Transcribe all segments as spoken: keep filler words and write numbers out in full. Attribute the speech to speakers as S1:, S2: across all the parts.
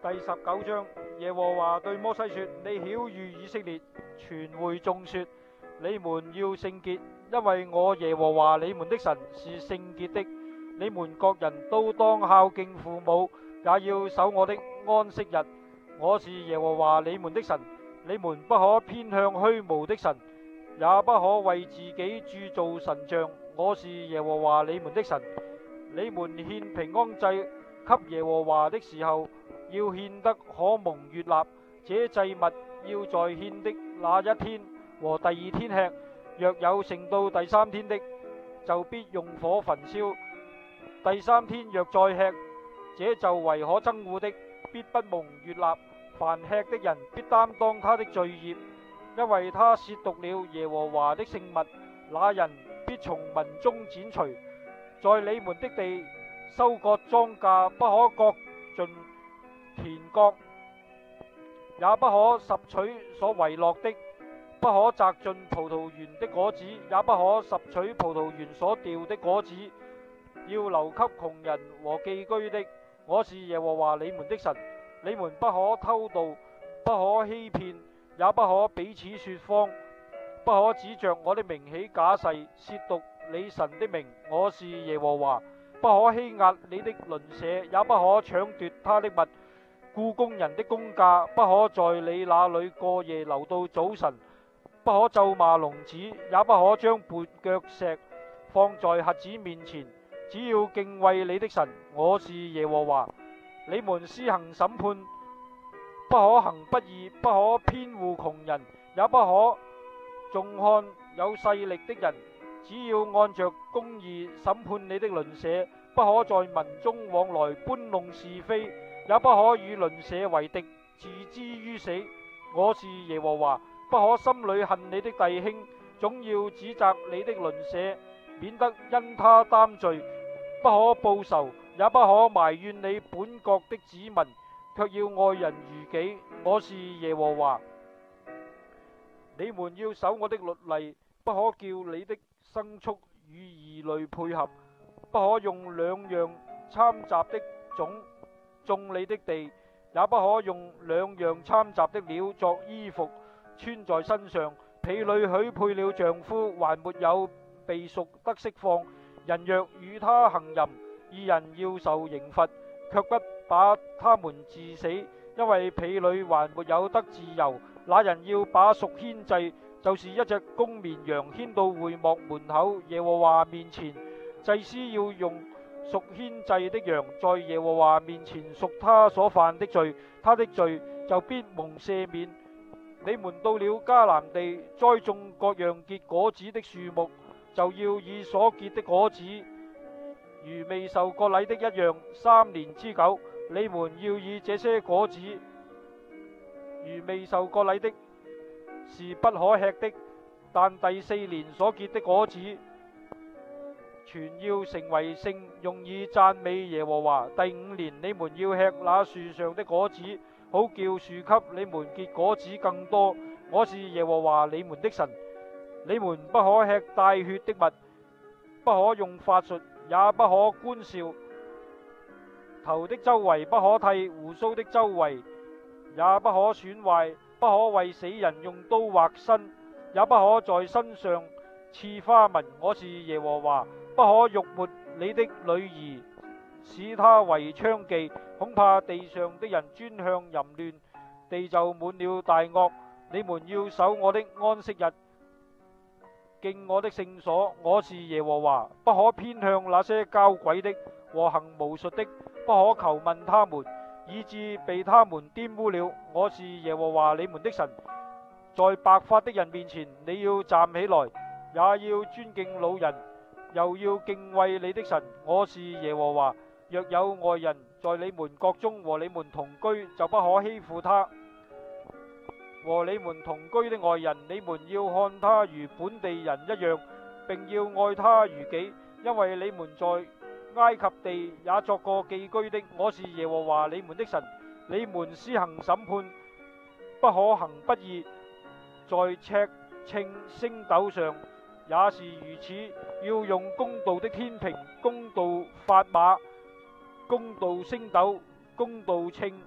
S1: 第十九章，耶和華對摩西說：你曉諭以色列全會眾說，你們要聖潔，因為我耶和華你們的神是聖潔的。你們各人都當孝敬父母，也要守我的安息日。我是耶和華你們的神，你們不可偏向虛無的神，也不可為自己鑄造神像。我是耶和華你們的神。你們獻平安祭給耶和華的時候，要獻得可蒙悅納，這祭物要在獻的那一天和第二天吃，若有剩到第三天的，就必用火焚燒。第三天若再吃，這就為可憎惡的，必不蒙悅納。凡吃的人必擔當他的罪孽，因為他褻瀆了耶和華的聖物，那人必從民中剪除。在你們的地收割莊稼，不可割盡田角，也不可拾取所遺落的，不可摘盡葡萄園的果子，也不可拾取葡萄園所掉的果子，要留給窮人和寄居的。我是耶和華你們的神。你們不可偷盜，不可欺騙，也不可彼此說謊，不可指着我的名起假誓，褻瀆你神的名。我是耶和華。不可欺壓你的鄰舍，也不可搶奪他的物。僱工人的工價不可在你那裏過夜留到早晨。不可咒罵聾子，也不可將絆腳石放在瞎子面前。只要敬畏你的神，我是耶和華。你們施行審判，不可行不義，不可偏護窮人，也不可重看有勢力的人。只要按着公義審判你的鄰舍，不可在民中往來搬弄是非，也不可與鄰舍為敵，置之於死。我是耶和華。不可心裏恨你的弟兄，總要指責你的鄰舍，免得因他擔罪。不可報仇，也不可埋怨你本國的子民，卻要愛人如己。我是耶和華。你們要守我的律例，不可叫你的牲畜與異類配合，不可用兩樣摻雜的種種你的地，也不可用兩樣摻雜的料作衣服穿在身上。婢女許配了丈夫，還沒有被贖得釋放，人若與他行淫，二人要受刑罰，卻不把他們治死，因為婢女還沒有得自由。那人要把贖愆祭，就是一隻公綿羊，牽到會幕門口耶和華面前。祭司要用贖愆祭的羊，在耶和華面前贖他所犯的罪，他的罪就必蒙赦免。你們到了迦南地，栽種各樣結果子的樹木，就要以所結的果子如未受過禮的一樣，三年之久。你們要以這些果子如未受過禮的，是不可吃的。但第四年所結的果子，全要成為聖，用以讚美耶和華。第五年你們要吃那樹上的果子，好叫樹給你們結果子更多。我是耶和華你們的神。你們不可吃帶血的物，不可用法術，也不可觀笑。頭的周圍不可剃，鬍鬚的周圍也不可損壞。不可為死人用刀劃身，也不可在身上刺花紋。我是耶和華。不可辱沒你的女兒，使她為娼妓，恐怕地上的人專向淫亂，地就滿了大惡。你們要守我的安息日，敬我的聖所。我是耶和華。不可偏向那些交鬼的和行巫術的，不可求問他們，以致被他們玷污了。我是耶和華你們的神。在白髮的人面前，你要站起來，也要尊敬老人，又要敬畏你的神。我是耶和華。若有外人在你們國中和你們同居，就不可欺負他。和你們同居的外人，你們要看他如本地人一樣，並要愛他如己，因為你們在埃及地也作過寄居的。我是耶和華你們的神。你們施行審判，不可行不義，在尺秤升斗上也是如此，要用公道的天平、公道砝碼、公道升斗、公道稱。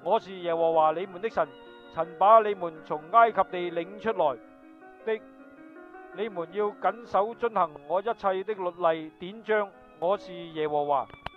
S1: 我是耶和華你們的神，曾把你們從埃及地領出來的。你們要謹守遵行我一切的律例典章，我是耶和華。